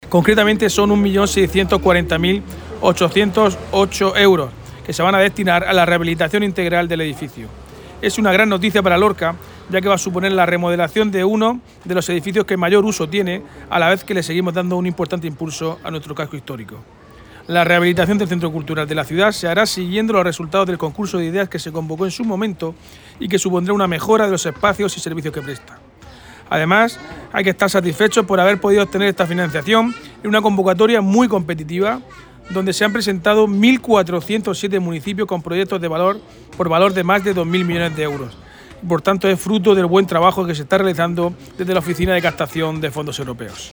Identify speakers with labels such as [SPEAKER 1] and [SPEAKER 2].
[SPEAKER 1] Concretamente son 1.640.808 euros que se van a destinar a la rehabilitación integral del edificio. Es una gran noticia para Lorca, ya que va a suponer la remodelación de uno de los edificios que mayor uso tiene, a la vez que le seguimos dando un importante impulso a nuestro casco histórico. La rehabilitación del Centro Cultural de la ciudad se hará siguiendo los resultados del concurso de ideas que se convocó en su momento y que supondrá una mejora de los espacios y servicios que presta. Además, hay que estar satisfechos por haber podido obtener esta financiación en una convocatoria muy competitiva, donde se han presentado 1.407 municipios con proyectos por valor de más de 2.000 millones de euros. Por tanto, es fruto del buen trabajo que se está realizando desde la Oficina de Captación de Fondos Europeos.